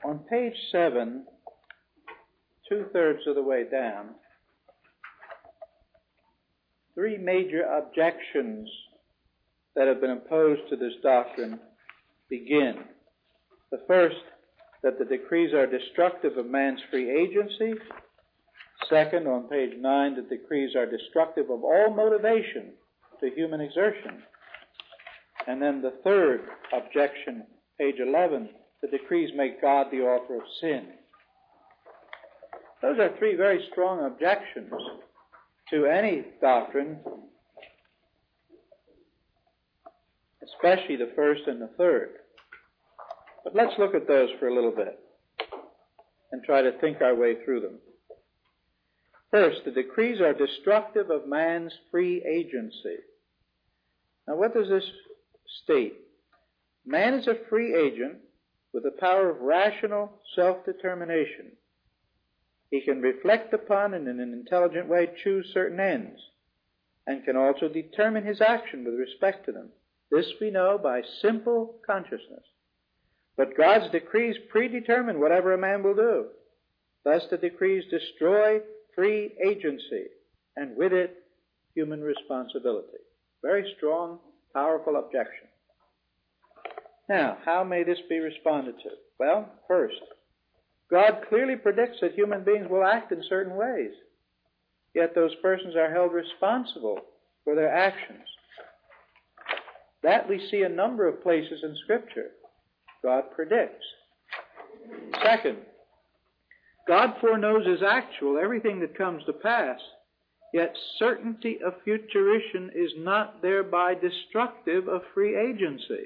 On page 7, two-thirds of the way down, three major objections that have been opposed to this doctrine begin. The first, that the decrees are destructive of man's free agency. Second, on page 9, that decrees are destructive of all motivation to human exertion. And then the third objection, page 11, the decrees make God the author of sin. Those are three very strong objections to any doctrine, especially the first and the third. But let's look at those for a little bit and try to think our way through them. First, the decrees are destructive of man's free agency. Now, what does this state? Man is a free agent with the power of rational self-determination. He can reflect upon and in an intelligent way choose certain ends, and can also determine his action with respect to them. This we know by simple consciousness. But God's decrees predetermine whatever a man will do. Thus the decrees destroy free agency, and with it, human responsibility. Very strong, powerful objection. Now, how may this be responded to? Well, first, God clearly predicts that human beings will act in certain ways. Yet those persons are held responsible for their actions. That we see a number of places in Scripture. God predicts. Second, God foreknows as actual everything that comes to pass, yet certainty of futurition is not thereby destructive of free agency.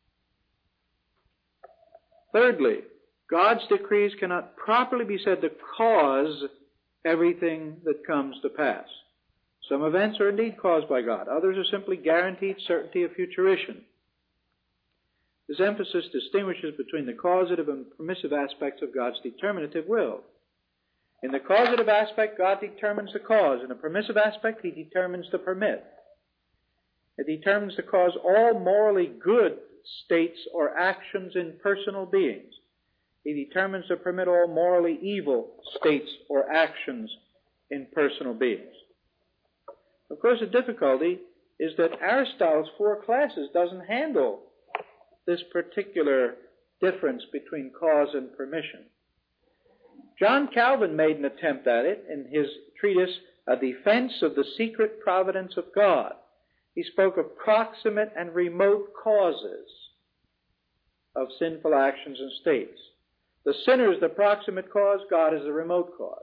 Thirdly, God's decrees cannot properly be said to cause everything that comes to pass. Some events are indeed caused by God. Others are simply guaranteed certainty of futurition. This emphasis distinguishes between the causative and permissive aspects of God's determinative will. In the causative aspect, God determines the cause. In the permissive aspect, He determines the permit. It determines to cause all morally good states or actions in personal beings. He determines to permit all morally evil states or actions in personal beings. Of course, the difficulty is that Aristotle's four classes doesn't handle this particular difference between cause and permission. John Calvin made an attempt at it in his treatise, A Defense of the Secret Providence of God. He spoke of proximate and remote causes of sinful actions and states. The sinner is the proximate cause, God is the remote cause.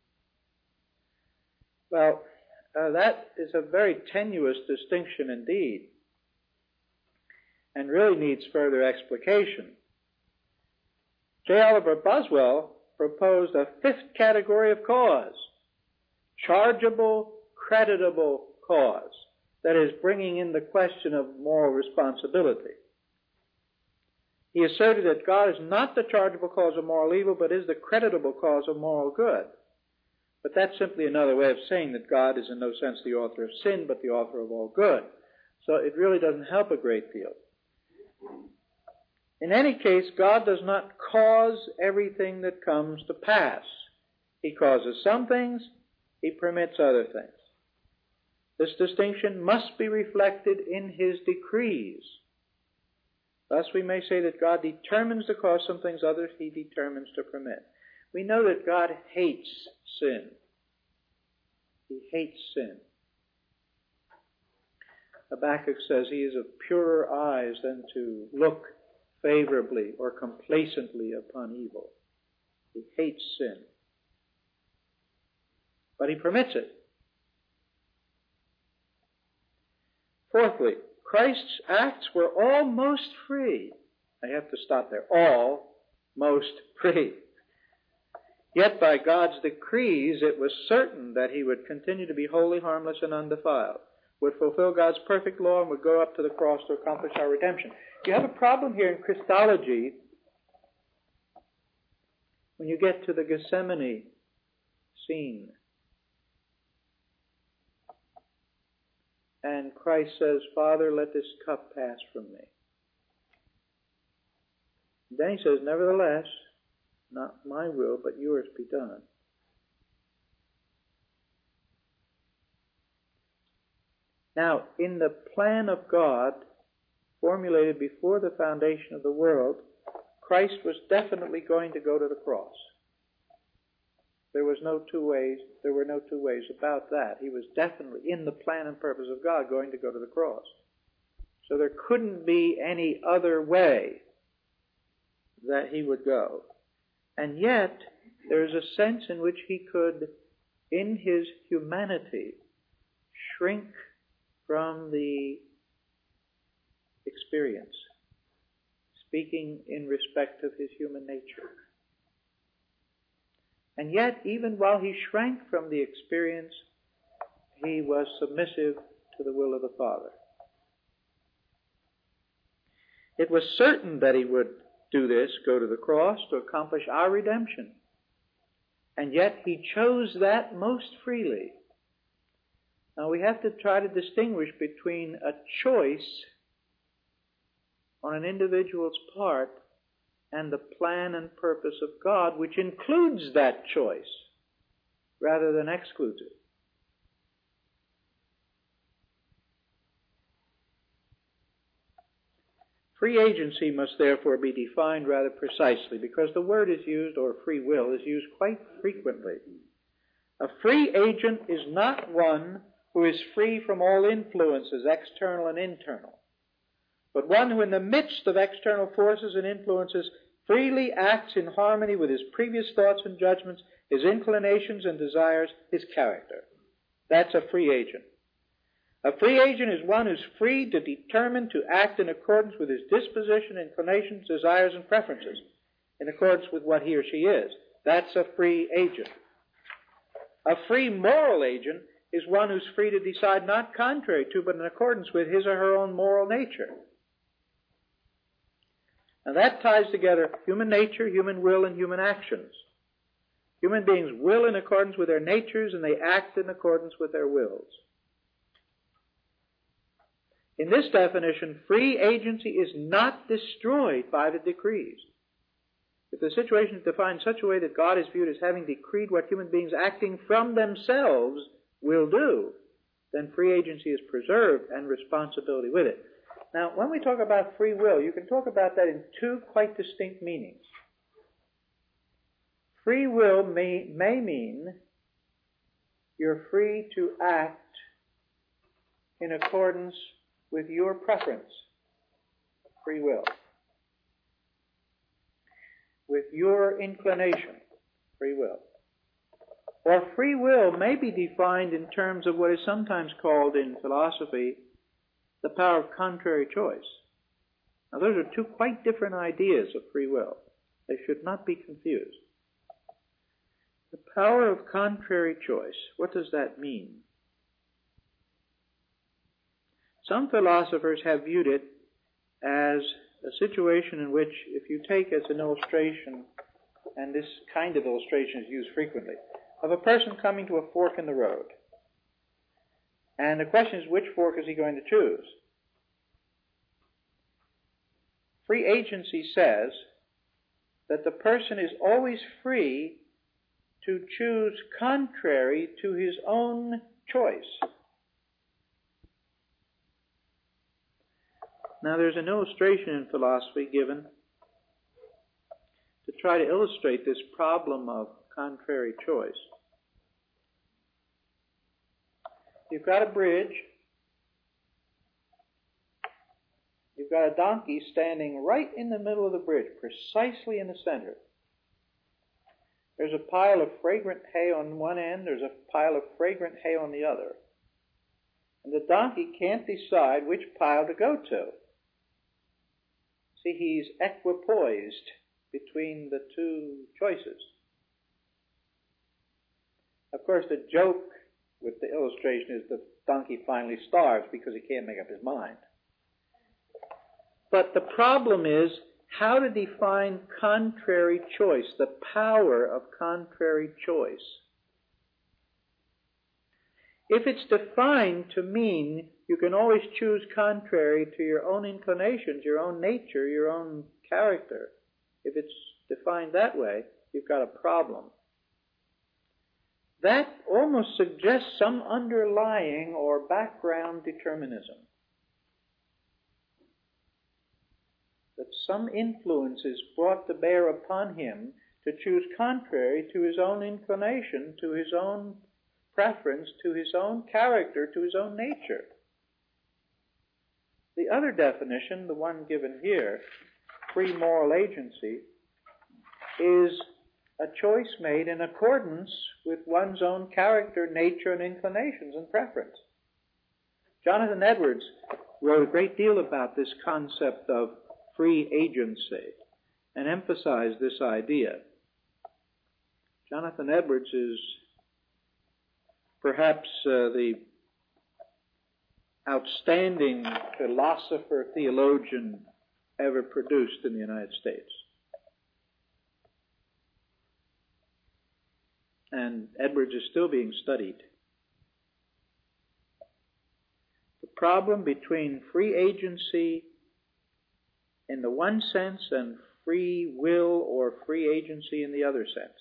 Well, that is a very tenuous distinction indeed, and really needs further explication. J. Oliver Boswell proposed a fifth category of cause, chargeable, creditable cause, that is, bringing in the question of moral responsibility. He asserted that God is not the chargeable cause of moral evil, but is the creditable cause of moral good. But that's simply another way of saying that God is in no sense the author of sin, but the author of all good. So it really doesn't help a great deal. In any case, God does not cause everything that comes to pass. He causes some things, He permits other things. This distinction must be reflected in His decrees. Thus we may say that God determines to cause some things, others He determines to permit. We know that God hates sin. He hates sin. Habakkuk says He is of purer eyes than to look favorably or complacently upon evil. He hates sin. But He permits it. Fourthly, Christ's acts were almost free. I have to stop there. Almost free. Yet by God's decrees, it was certain that He would continue to be holy, harmless, and undefiled, would fulfill God's perfect law, and would go up to the cross to accomplish our redemption. You have a problem here in Christology when you get to the Gethsemane scene. And Christ says, Father, let this cup pass from me. Then He says, nevertheless, not my will, but yours be done. Now, in the plan of God, formulated before the foundation of the world, Christ was definitely going to go to the cross. There were no two ways about that. He was definitely, in the plan and purpose of God, going to go to the cross. So there couldn't be any other way that he would go. And yet, there is a sense in which he could, in his humanity, shrink from the experience, speaking in respect of his human nature. And yet, even while he shrank from the experience, he was submissive to the will of the Father. It was certain that he would do this, go to the cross, to accomplish our redemption. And yet, he chose that most freely. Now, we have to try to distinguish between a choice on an individual's part and the plan and purpose of God, which includes that choice rather than excludes it. Free agency must therefore be defined rather precisely, because the word is used, or free will, is used quite frequently. A free agent is not one who is free from all influences, external and internal, but one who in the midst of external forces and influences freely acts in harmony with his previous thoughts and judgments, his inclinations and desires, his character. That's a free agent. A free agent is one who's free to determine to act in accordance with his disposition, inclinations, desires, and preferences, in accordance with what he or she is. That's a free agent. A free moral agent is one who's free to decide not contrary to, but in accordance with his or her own moral nature. Now that ties together human nature, human will, and human actions. Human beings will in accordance with their natures, and they act in accordance with their wills. In this definition, free agency is not destroyed by the decrees. If the situation is defined in such a way that God is viewed as having decreed what human beings acting from themselves will do, then free agency is preserved and responsibility with it. Now, when we talk about free will, you can talk about that in two quite distinct meanings. Free will may mean you're free to act in accordance with your preference. Free will. With your inclination. Free will. Or free will may be defined in terms of what is sometimes called in philosophy the power of contrary choice. Now those are two quite different ideas of free will. They should not be confused. The power of contrary choice, what does that mean? Some philosophers have viewed it as a situation in which, if you take as an illustration, and this kind of illustration is used frequently, of a person coming to a fork in the road. And the question is, which fork is he going to choose? Free agency says that the person is always free to choose contrary to his own choice. Now, there's an illustration in philosophy given to try to illustrate this problem of contrary choice. You've got a bridge. You've got a donkey standing right in the middle of the bridge, precisely in the center. There's a pile of fragrant hay on one end. There's a pile of fragrant hay on the other. And the donkey can't decide which pile to go to. See, he's equipoised between the two choices. Of course, the joke with the illustration is the donkey finally starves because he can't make up his mind. But the problem is how to define contrary choice, the power of contrary choice. If it's defined to mean you can always choose contrary to your own inclinations, your own nature, your own character, if it's defined that way, you've got a problem. That almost suggests some underlying or background determinism. That some influence is brought to bear upon him to choose contrary to his own inclination, to his own preference, to his own character, to his own nature. The other definition, the one given here, free moral agency, is a choice made in accordance with one's own character, nature, and inclinations and preference. Jonathan Edwards wrote a great deal about this concept of free agency and emphasized this idea. Jonathan Edwards is perhaps the outstanding philosopher, theologian ever produced in the United States. And Edwards is still being studied. The problem between free agency in the one sense and free will or free agency in the other sense.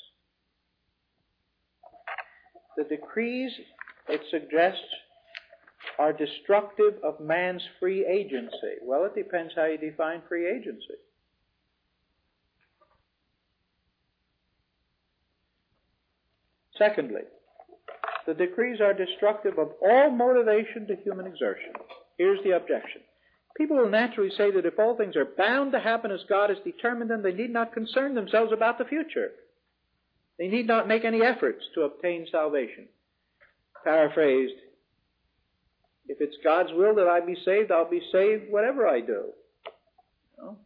The decrees, it suggests, are destructive of man's free agency. Well, it depends how you define free agency. Secondly, the decrees are destructive of all motivation to human exertion. Here's the objection. People will naturally say that if all things are bound to happen as God has determined them, they need not concern themselves about the future. They need not make any efforts to obtain salvation. Paraphrased, if it's God's will that I be saved, I'll be saved whatever I do. You know?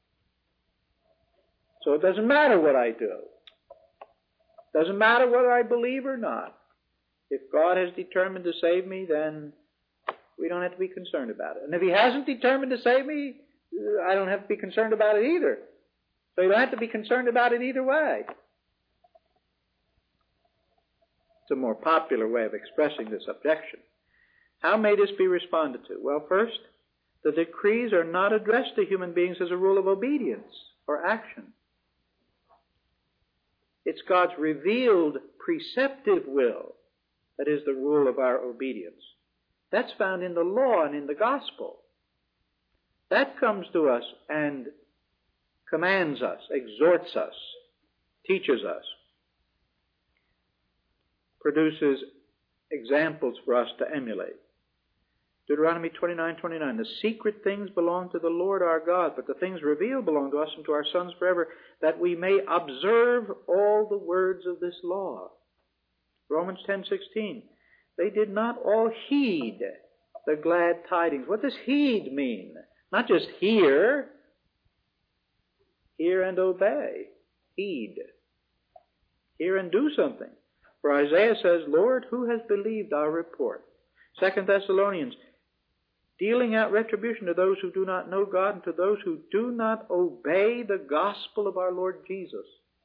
So it doesn't matter what I do. It doesn't matter whether I believe or not. If God has determined to save me, then we don't have to be concerned about it. And if He hasn't determined to save me, I don't have to be concerned about it either. So you don't have to be concerned about it either way. It's a more popular way of expressing this objection. How may this be responded to? Well, first, the decrees are not addressed to human beings as a rule of obedience or action. It's God's revealed preceptive will that is the rule of our obedience. That's found in the law and in the gospel. That comes to us and commands us, exhorts us, teaches us, produces examples for us to emulate. Deuteronomy 29:29, the secret things belong to the Lord our God, but the things revealed belong to us and to our sons forever, that we may observe all the words of this law. Romans 10:16, they did not all heed the glad tidings. What does heed mean? Not just hear. Hear and obey. Heed. Hear and do something. For Isaiah says, Lord, who has believed our report? 2 Thessalonians, dealing out retribution to those who do not know God and to those who do not obey the gospel of our Lord Jesus.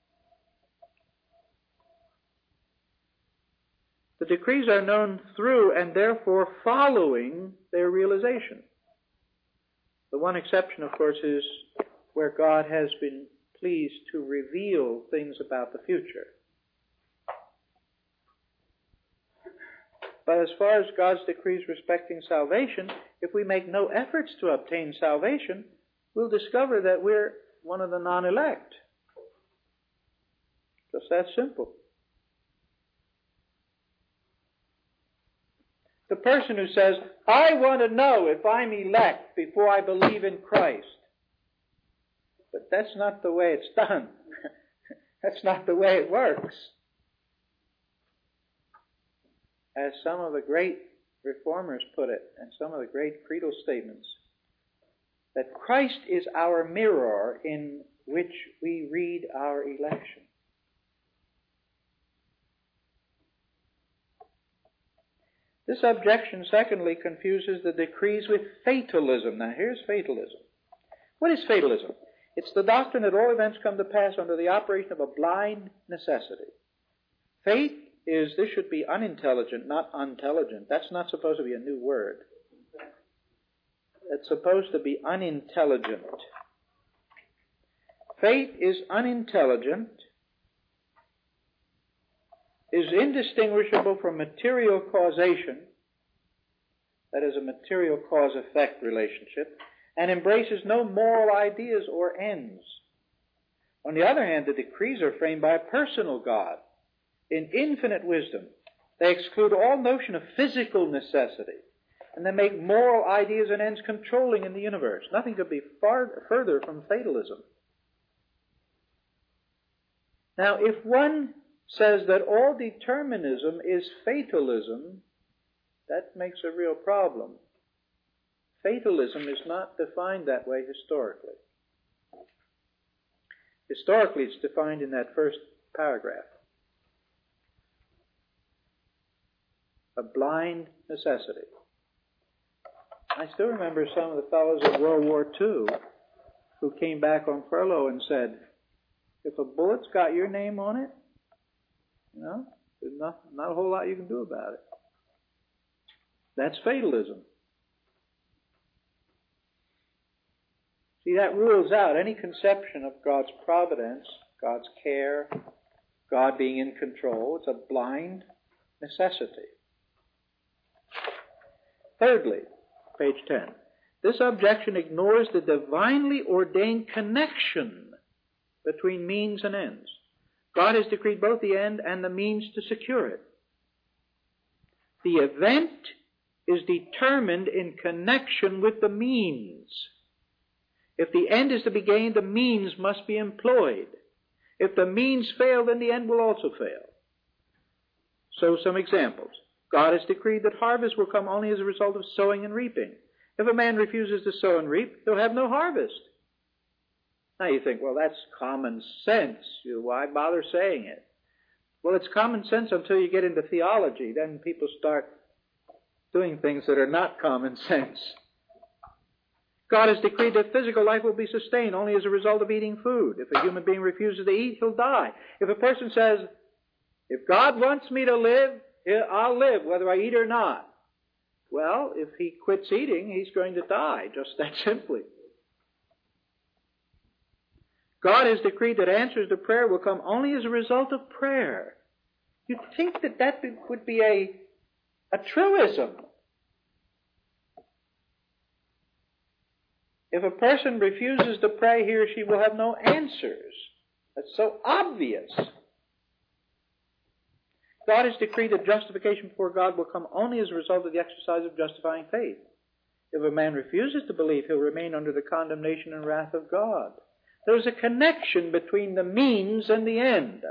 The decrees are known through and therefore following their realization. The one exception, of course, is where God has been pleased to reveal things about the future. But as far as God's decrees respecting salvation, if we make no efforts to obtain salvation, we'll discover that we're one of the non-elect. Just that simple. The person who says, I want to know if I'm elect before I believe in Christ. But that's not the way it's done. That's not the way it works. As some of the great reformers put it, and some of the great creedal statements, that Christ is our mirror in which we read our election. This objection, secondly, confuses the decrees with fatalism. Now, here's fatalism. What is fatalism? It's the doctrine that all events come to pass under the operation of a blind necessity. Fate is, this should be unintelligent, not intelligent. That's not supposed to be a new word. It's supposed to be unintelligent. Fate is unintelligent, is indistinguishable from material causation, that is a material cause-effect relationship, and embraces no moral ideas or ends. On the other hand, the decrees are framed by a personal God in infinite wisdom. They exclude all notion of physical necessity, and they make moral ideas and ends controlling in the universe. Nothing could be further from fatalism. Now, if one says that all determinism is fatalism, that makes a real problem. Fatalism is not defined that way historically. Historically, it's defined in that first paragraph. A blind necessity. I still remember some of the fellows of World War II who came back on furlough and said, if a bullet's got your name on it, there's not a whole lot you can do about it. That's fatalism. See, that rules out any conception of God's providence, God's care, God being in control. It's a blind necessity. Thirdly, page 10, this objection ignores the divinely ordained connection between means and ends. God has decreed both the end and the means to secure it. The event is determined in connection with the means. If the end is to be gained, the means must be employed. If the means fail, then the end will also fail. So some examples. God has decreed that harvest will come only as a result of sowing and reaping. If a man refuses to sow and reap, he'll have no harvest. Now you think, well, that's common sense. Why bother saying it? Well, it's common sense until you get into theology. Then people start doing things that are not common sense. God has decreed that physical life will be sustained only as a result of eating food. If a human being refuses to eat, he'll die. If a person says, if God wants me to live, I'll live whether I eat or not. Well, if he quits eating, he's going to die, just that simply. God has decreed that answers to prayer will come only as a result of prayer. You'd think that would be a truism. If a person refuses to pray, he or she will have no answers. That's so obvious. God has decreed that justification before God will come only as a result of the exercise of justifying faith. If a man refuses to believe, he'll remain under the condemnation and wrath of God. There's a connection between the means and the end.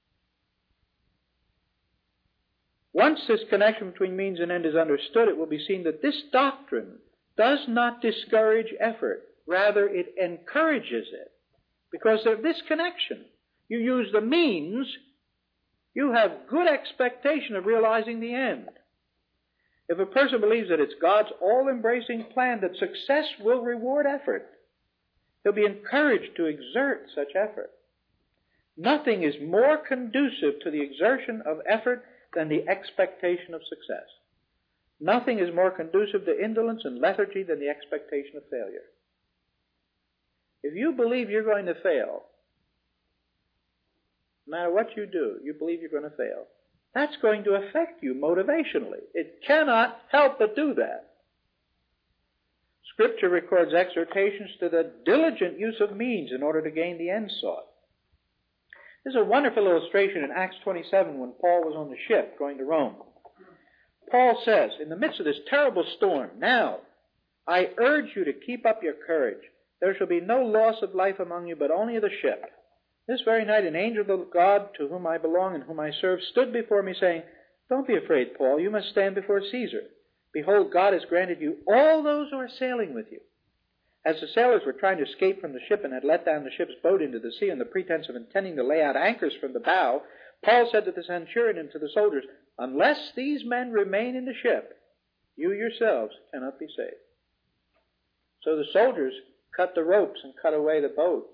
Once this connection between means and end is understood, it will be seen that this doctrine does not discourage effort. Rather, it encourages it. Because of this connection. You use the means, you have good expectation of realizing the end. If a person believes that it's God's all-embracing plan that success will reward effort, he'll be encouraged to exert such effort. Nothing is more conducive to the exertion of effort than the expectation of success. Nothing is more conducive to indolence and lethargy than the expectation of failure. If you believe you're going to fail, no matter what you do, you believe you're going to fail, that's going to affect you motivationally. It cannot help but do that. Scripture records exhortations to the diligent use of means in order to gain the end sought. There's a wonderful illustration in Acts 27 when Paul was on the ship going to Rome. Paul says, in the midst of this terrible storm, now, I urge you to keep up your courage. There shall be no loss of life among you, but only of the ship. This very night an angel of God to whom I belong and whom I serve stood before me saying, don't be afraid, Paul, you must stand before Caesar. Behold, God has granted you all those who are sailing with you. As the sailors were trying to escape from the ship and had let down the ship's boat into the sea on the pretense of intending to lay out anchors from the bow, Paul said to the centurion and to the soldiers, unless these men remain in the ship, you yourselves cannot be saved. So the soldiers cut the ropes and cut away the boat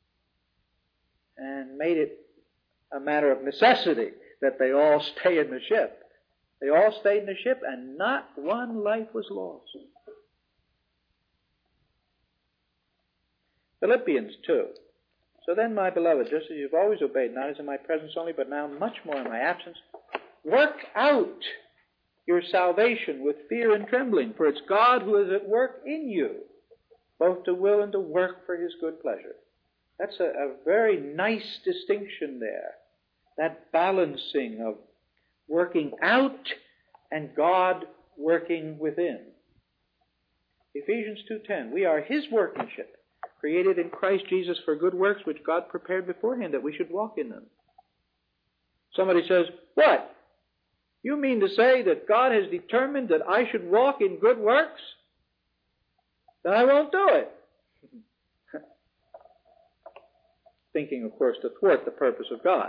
and made it a matter of necessity that they all stay in the ship. They all stayed in the ship and not one life was lost. Philippians 2. So then, my beloved, just as you've always obeyed, not as in my presence only, but now much more in my absence, work out your salvation with fear and trembling, for it's God who is at work in you, both to will and to work for his good pleasure. That's a very nice distinction there. That balancing of working out and God working within. Ephesians 2:10, we are his workmanship, created in Christ Jesus for good works which God prepared beforehand that we should walk in them. Somebody says, what? You mean to say that God has determined that I should walk in good works? Then I won't do it. Thinking, of course, to thwart the purpose of God.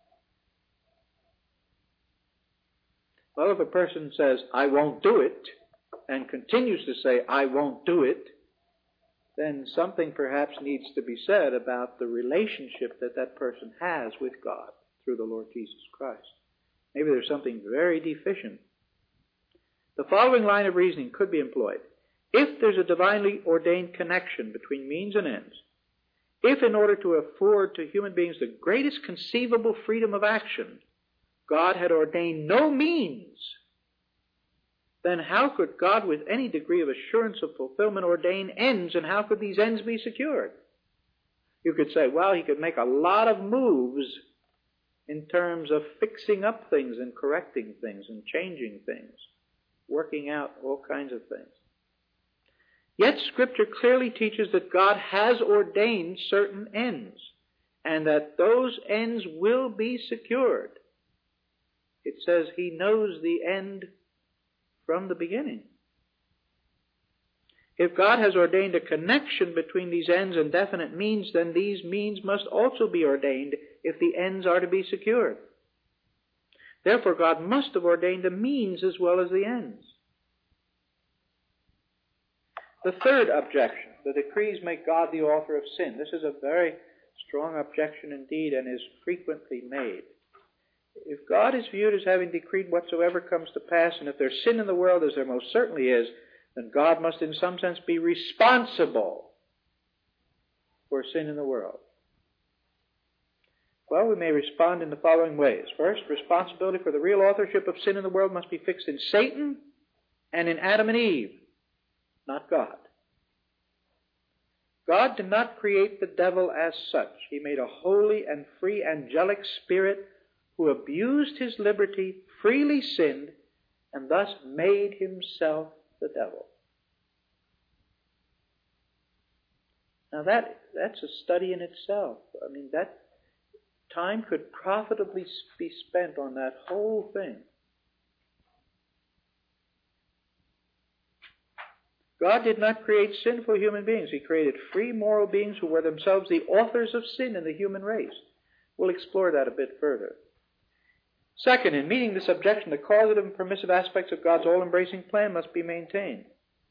Well, if a person says, I won't do it, and continues to say, I won't do it, then something perhaps needs to be said about the relationship that that person has with God through the Lord Jesus Christ. Maybe there's something very deficient. The following line of reasoning could be employed. If there's a divinely ordained connection between means and ends, if in order to afford to human beings the greatest conceivable freedom of action, God had ordained no means, then how could God with any degree of assurance of fulfillment ordain ends, and how could these ends be secured? You could say, well, he could make a lot of moves in terms of fixing up things and correcting things and changing things, working out all kinds of things. Yet Scripture clearly teaches that God has ordained certain ends, and that those ends will be secured. It says he knows the end from the beginning. If God has ordained a connection between these ends and definite means, then these means must also be ordained if the ends are to be secured. Therefore, God must have ordained the means as well as the ends. The third objection, the decrees make God the author of sin. This is a very strong objection indeed and is frequently made. If God is viewed as having decreed whatsoever comes to pass, and if there's sin in the world, as there most certainly is, then God must in some sense be responsible for sin in the world. Well, we may respond in the following ways. First, responsibility for the real authorship of sin in the world must be fixed in Satan and in Adam and Eve, not God. God did not create the devil as such. He made a holy and free angelic spirit who abused his liberty, freely sinned, and thus made himself the devil. Now that's a study in itself. I mean, that time could profitably be spent on that whole thing. God did not create sinful human beings. He created free moral beings who were themselves the authors of sin in the human race. We'll explore that a bit further. Second, in meeting this objection, the causative and permissive aspects of God's all-embracing plan must be maintained.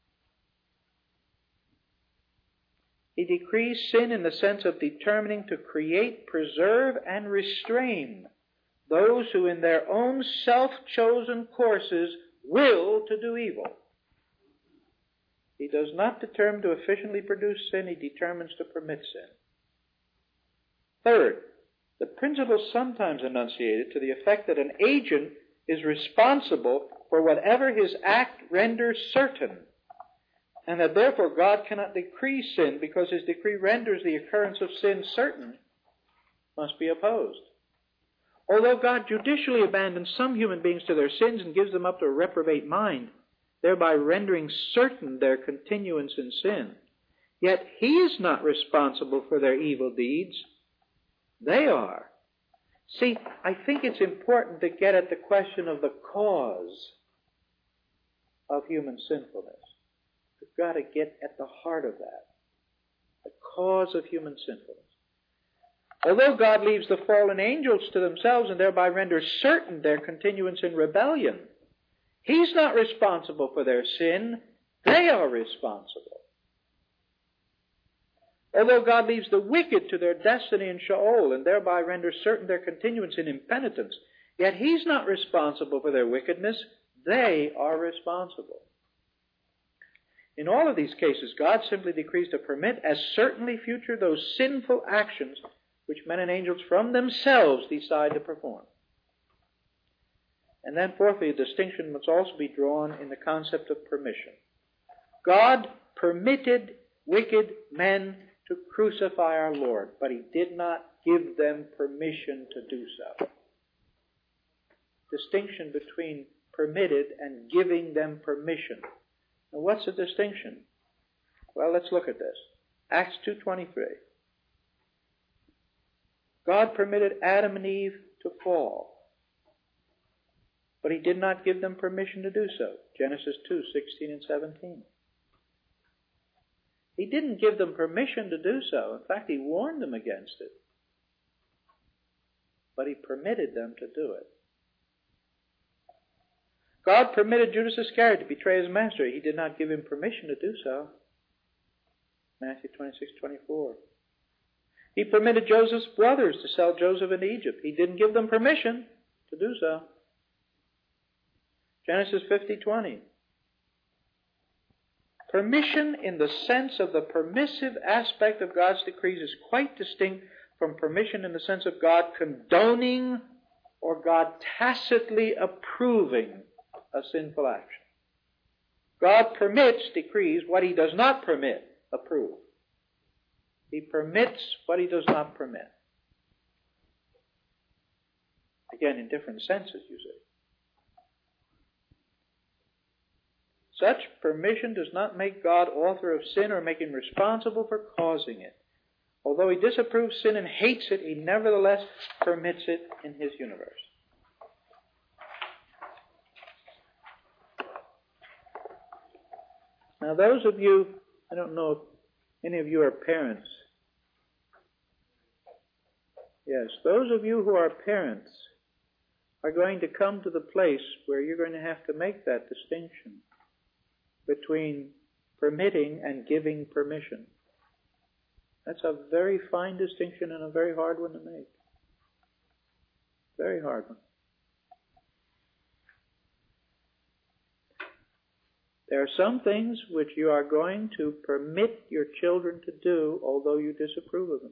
He decrees sin in the sense of determining to create, preserve, and restrain those who in their own self-chosen courses will to do evil. He does not determine to efficiently produce sin, he determines to permit sin. Third, the principle sometimes enunciated to the effect that an agent is responsible for whatever his act renders certain, and that therefore God cannot decree sin because his decree renders the occurrence of sin certain, must be opposed. Although God judicially abandons some human beings to their sins and gives them up to a reprobate mind, thereby rendering certain their continuance in sin, yet he is not responsible for their evil deeds. They are. See, I think it's important to get at the question of the cause of human sinfulness. We've got to get at the heart of that. The cause of human sinfulness. Although God leaves the fallen angels to themselves and thereby renders certain their continuance in rebellion, he's not responsible for their sin. They are responsible. Although God leaves the wicked to their destiny in Sheol and thereby renders certain their continuance in impenitence, yet he's not responsible for their wickedness. They are responsible. In all of these cases, God simply decrees to permit as certainly future those sinful actions which men and angels from themselves decide to perform. And then fourthly, a distinction must also be drawn in the concept of permission. God permitted wicked men to crucify our Lord, but He did not give them permission to do so. Distinction between permitted and giving them permission. Now what's the distinction? Well, let's look at this. Acts 2:23. God permitted Adam and Eve to fall, but He did not give them permission to do so. Genesis 2:16 and 17. He didn't give them permission to do so. In fact, He warned them against it. But He permitted them to do it. God permitted Judas Iscariot to betray His master. He did not give him permission to do so. Matthew 26:24. He permitted Joseph's brothers to sell Joseph into Egypt. He didn't give them permission to do so. Genesis 50:20. Permission in the sense of the permissive aspect of God's decrees is quite distinct from permission in the sense of God condoning or God tacitly approving a sinful action. God permits decrees what He does not permit, approve. He permits what He does not permit. Again, in different senses, you see. Such permission does not make God author of sin or make Him responsible for causing it. Although He disapproves sin and hates it, He nevertheless permits it in His universe. Now those of you, I don't know if any of you are parents. Yes, those of you who are parents are going to come to the place where you're going to have to make that distinction between permitting and giving permission. That's a very fine distinction and a very hard one to make. Very hard one. There are some things which you are going to permit your children to do, although you disapprove of them.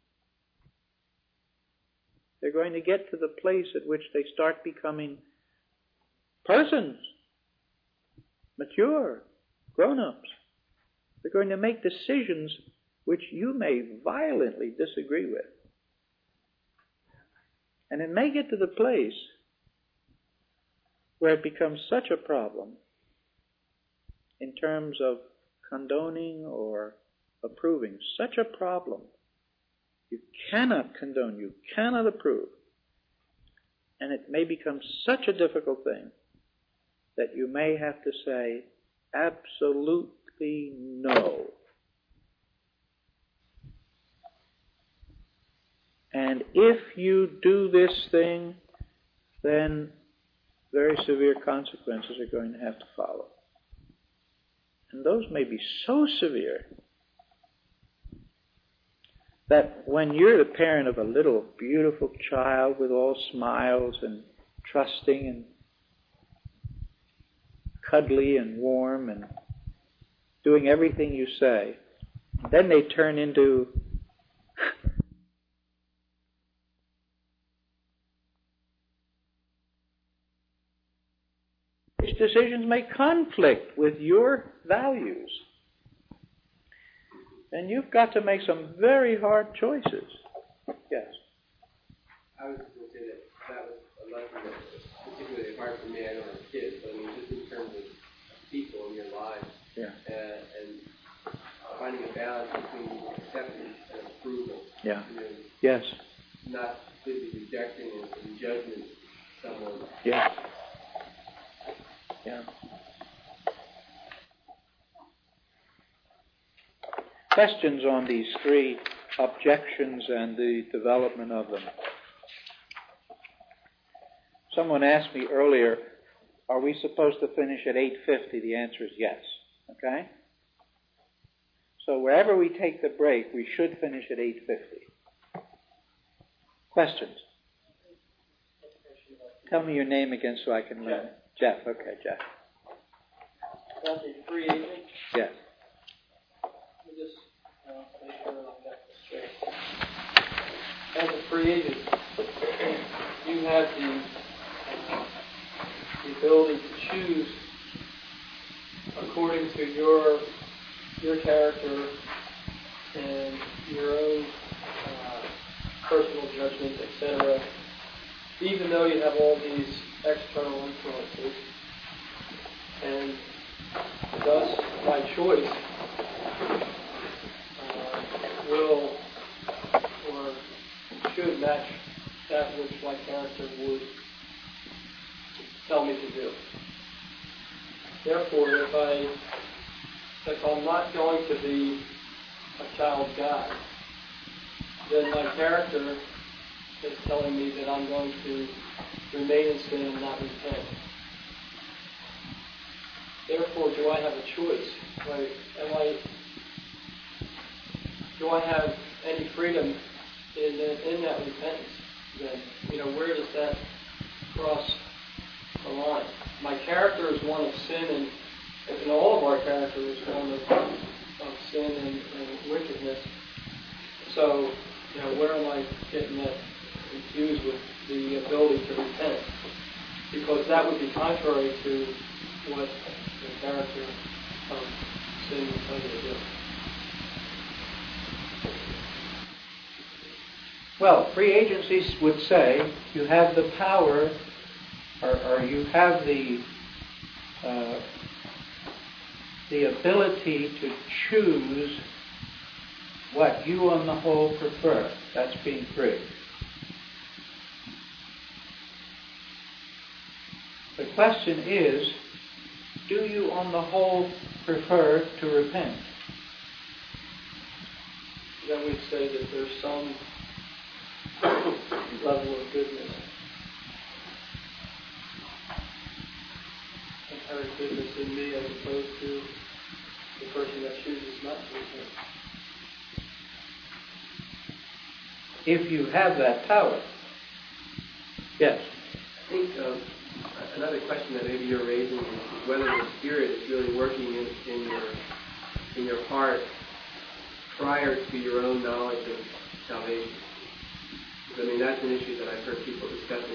They're going to get to the place at which they start becoming persons, mature, grown-ups. They're going to make decisions which you may violently disagree with. And it may get to the place where it becomes such a problem in terms of condoning or approving, such a problem. You cannot condone, you cannot approve. And it may become such a difficult thing that you may have to say, absolutely no. And if you do this thing, then very severe consequences are going to have to follow. And those may be so severe that when you're the parent of a little beautiful child with all smiles and trusting and cuddly and warm and doing everything you say, then they turn into which decisions may conflict with your values. And you've got to make some very hard choices. Yes? I was just going to say that was a lesson that was particularly hard for me. I don't have kids, but I mean, just in terms of people in your lives. Yeah. And finding a balance between acceptance and approval. Yeah. You know, yes. Not completely rejecting and judging someone. Yeah. Yeah. Questions on these three objections and the development of them. Someone asked me earlier, are we supposed to finish at 8:50? The answer is yes. Okay? So wherever we take the break, we should finish at 8:50. Questions? Tell me your name again so I can learn. Jeff. Okay, Jeff. About the free agent? Yes. Let me just make sure I've got this straight. free agent, you have the ability to choose according to your character and your own personal judgment, etc. Even though you have all these external influences, and thus by choice will or should match that which my character would tell me to do. Therefore, if I'm not going to be a child of God, then my character is telling me that I'm going to remain in sin and not repent. Therefore, do I have a choice? Do I have any freedom in that repentance? Then, where does that cross the line? My character is one of sin, and all of our character is one of sin and wickedness. So, where am I getting that confused with the ability to repent? Because that would be contrary to what the character of sin would tell you to do. Well, free agency would say you have the power, or you have the ability to choose what you on the whole prefer. That's being free. The question is, do you on the whole prefer to repent? Then we'd say that there's some level of goodness, inherent goodness in me as opposed to the person that chooses not to repent. If you have that power. Yes. I think another question that maybe you're raising is whether the Spirit is really working in your heart prior to your own knowledge of salvation. I mean, that's an issue that I've heard people discussing.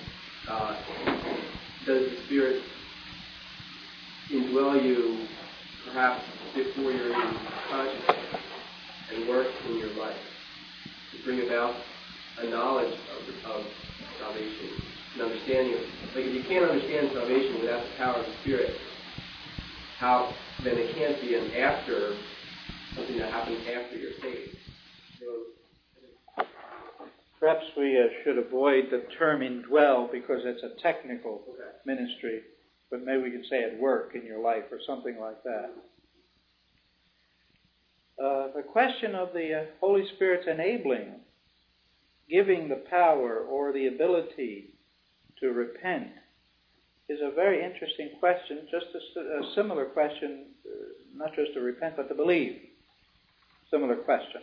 Does the Spirit indwell you perhaps before you're even conscious and work in your life to bring about a knowledge of salvation, an understanding of it? Like, if you can't understand salvation without the power of the Spirit, then it can't be something that happens after you're saved. Perhaps we should avoid the term indwell because it's a technical ministry, but maybe we can say at work in your life or something like that. The question of the Holy Spirit's enabling, giving the power or the ability to repent is a very interesting question, just a similar question, not just to repent, but to believe. Similar question.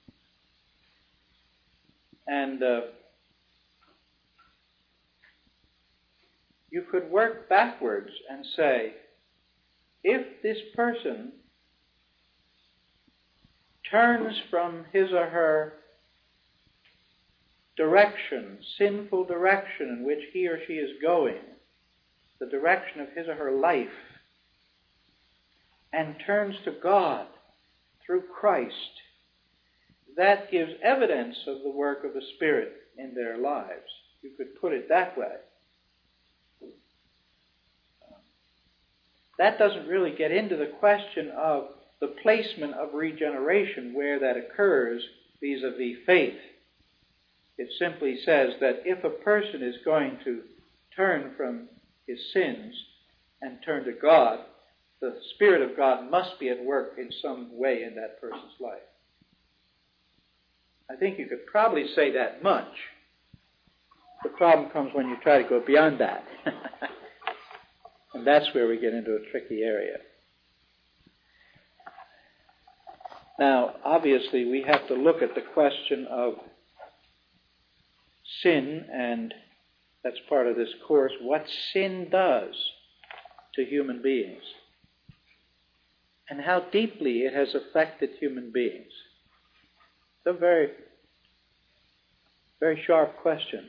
And you could work backwards and say, if this person turns from his or her direction, sinful direction in which he or she is going, the direction of his or her life, and turns to God through Christ, that gives evidence of the work of the Spirit in their lives. You could put it that way. That doesn't really get into the question of the placement of regeneration, where that occurs vis-a-vis faith. It simply says that if a person is going to turn from his sins and turn to God, the Spirit of God must be at work in some way in that person's life. I think you could probably say that much. The problem comes when you try to go beyond that. And that's where we get into a tricky area. Now, obviously, we have to look at the question of sin, and that's part of this course, what sin does to human beings, and how deeply it has affected human beings. It's a very, Very sharp question.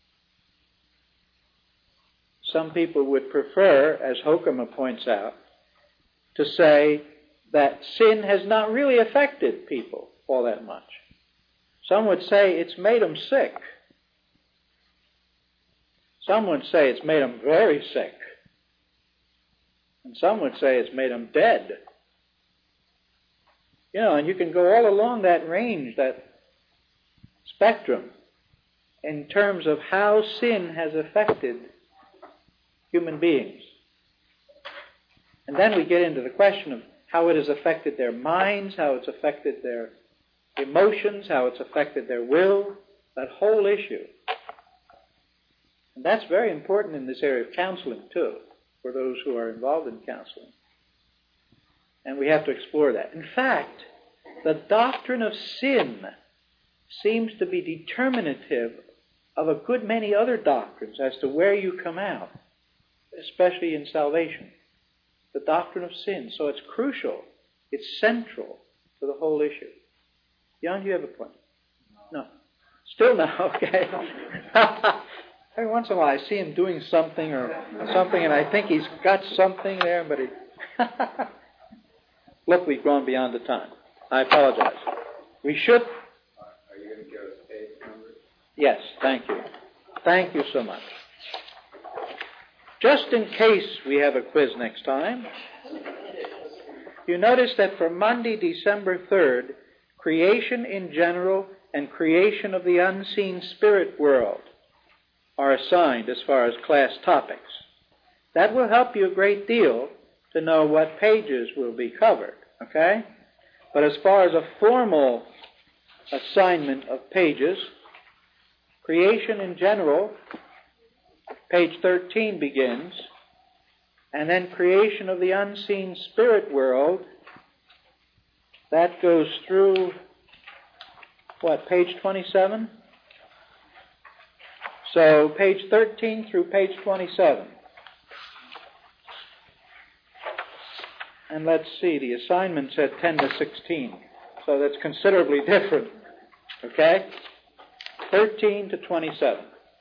Some people would prefer, as Hoekema points out, to say that sin has not really affected people all that much. Some would say it's made them sick. Some would say it's made them very sick. And some would say it's made them dead. You know, and you can go all along that range, that spectrum, in terms of how sin has affected human beings. And then we get into the question of how it has affected their minds, how it's affected their emotions, how it's affected their will, that whole issue. And that's very important in this area of counseling, too, for those who are involved in counseling. And we have to explore that. In fact, the doctrine of sin seems to be determinative of a good many other doctrines as to where you come out, especially in salvation. The doctrine of sin. So it's crucial. It's central to the whole issue. Jan, do you have a point? No. Still no, okay. Every once in a while I see him doing something and I think he's got something there, but he... Look, we've gone beyond the time. I apologize. We should... Are you going to give us page numbers? Yes, thank you. Thank you so much. Just in case we have a quiz next time, you notice that for Monday, December 3rd, creation in general and creation of the unseen spirit world are assigned as far as class topics. That will help you a great deal to know what pages will be covered, okay? But as far as a formal assignment of pages, creation in general, page 13 begins, and then creation of the unseen spirit world, that goes through, page 27? So page 13 through page 27. And let's see, the assignment said 10 to 16. So that's considerably different. Okay? 13 to 27.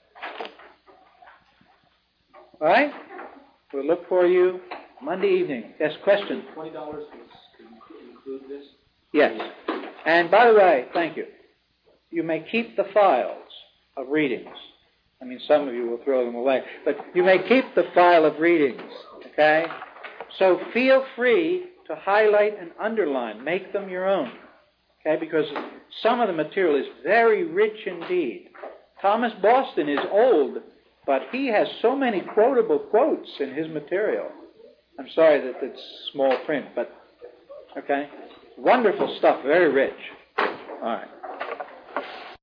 All right? We'll look for you Monday evening. Yes, question? $20 include this? Yes. And by the way, thank you. You may keep the files of readings. I mean, some of you will throw them away. But you may keep the file of readings. Okay? So feel free to highlight and underline. Make them your own. Okay? Because some of the material is very rich indeed. Thomas Boston is old, but he has so many quotable quotes in his material. I'm sorry that it's small print, but, okay? Wonderful stuff, very rich. All right.